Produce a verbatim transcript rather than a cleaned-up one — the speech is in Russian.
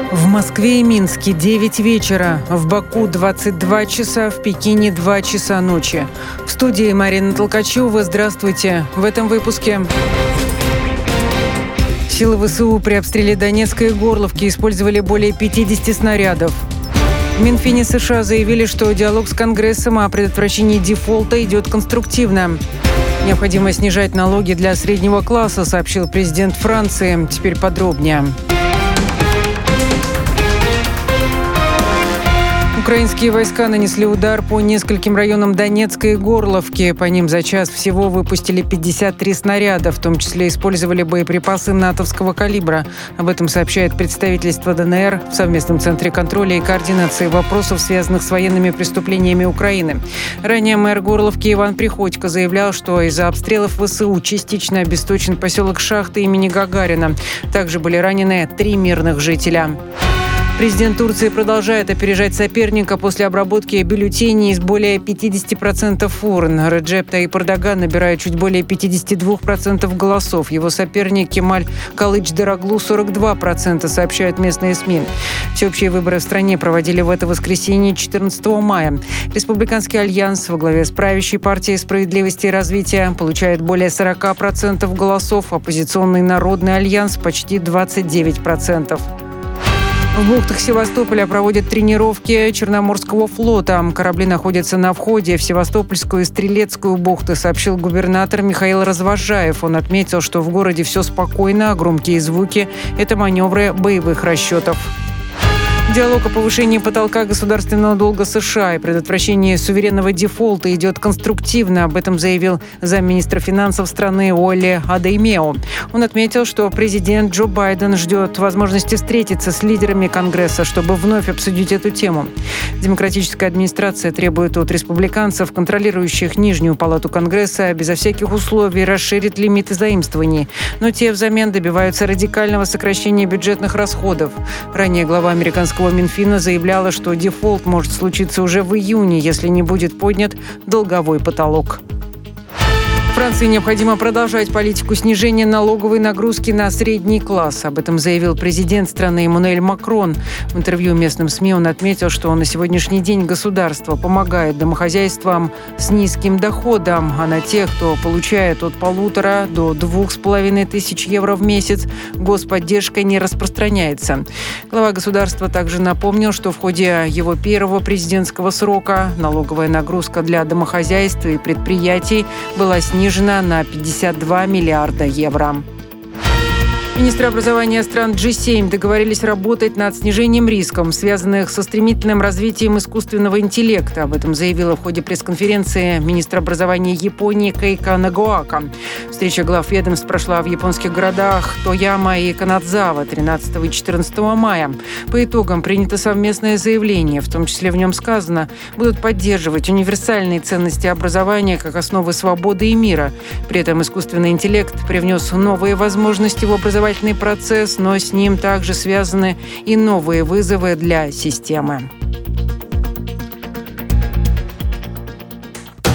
В Москве и Минске девять вечера, в Баку двадцать два часа, в Пекине два часа ночи. В студии Марина Толкачева. Здравствуйте. В этом выпуске. Силы ВСУ при обстреле Донецкой Горловки использовали более пятидесяти снарядов. В Минфине США заявили, что диалог с Конгрессом о предотвращении дефолта идет конструктивно. Необходимо снижать налоги для среднего класса, сообщил президент Франции. Теперь подробнее. Украинские войска нанесли удар по нескольким районам Донецкой Горловки. По ним за час всего выпустили пятьдесят три снаряда, в том числе использовали боеприпасы натовского калибра. Об этом сообщает представительство ДНР в совместном центре контроля и координации вопросов, связанных с военными преступлениями Украины. Ранее мэр Горловки Иван Приходько заявлял, что из-за обстрелов ВСУ частично обесточен поселок Шахты имени Гагарина. Также были ранены три мирных жителя. Президент Турции продолжает опережать соперника после обработки бюллетеней из более пятидесяти процентов урн. Реджеп Таyyip Эрдоган набирает чуть более пятидесяти двух процентов голосов. Его соперник Кемаль Кылычдароглу – сорок два процента, сообщают местные СМИ. Всеобщие выборы в стране проводили в это воскресенье четырнадцатого мая. Республиканский альянс во главе с правящей партией «Справедливости и развития» получает более сорока процентов голосов, оппозиционный Народный альянс – почти двадцать девять процентов. В бухтах Севастополя проводят тренировки Черноморского флота. Корабли находятся на входе в Севастопольскую и Стрелецкую бухты, сообщил губернатор Михаил Развозжаев. Он отметил, что в городе все спокойно, а громкие звуки – это маневры боевых расчетов. Диалог о повышении потолка государственного долга США и предотвращении суверенного дефолта идет конструктивно. Об этом заявил замминистра финансов страны Уолли Адеймео. Он отметил, что президент Джо Байден ждет возможности встретиться с лидерами Конгресса, чтобы вновь обсудить эту тему. Демократическая администрация требует от республиканцев, контролирующих нижнюю палату Конгресса, безо всяких условий расширить лимиты заимствований. Но те взамен добиваются радикального сокращения бюджетных расходов. Ранее глава американского Минфина заявляла, что дефолт может случиться уже в июне, если не будет поднят долговой потолок. Франции необходимо продолжать политику снижения налоговой нагрузки на средний класс. Об этом заявил президент страны Эммануэль Макрон. В интервью местным СМИ он отметил, что на сегодняшний день государство помогает домохозяйствам с низким доходом, а на тех, кто получает от полутора до двух с половиной тысяч евро в месяц, господдержка не распространяется. Глава государства также напомнил, что в ходе его первого президентского срока налоговая нагрузка для домохозяйств и предприятий была снижена на пятьдесят два миллиарда евро. Министры образования стран джи семь договорились работать над снижением рисков, связанных со стремительным развитием искусственного интеллекта. Об этом заявила в ходе пресс-конференции министр образования Японии Кейко Нагоака. Встреча глав ведомств прошла в японских городах Тояма и Канадзава тринадцатого и четырнадцатого мая. По итогам принято совместное заявление. В том числе в нем сказано, будут поддерживать универсальные ценности образования как основы свободы и мира. При этом искусственный интеллект привнес новые возможности в образование процесс, но с ним также связаны и новые вызовы для системы.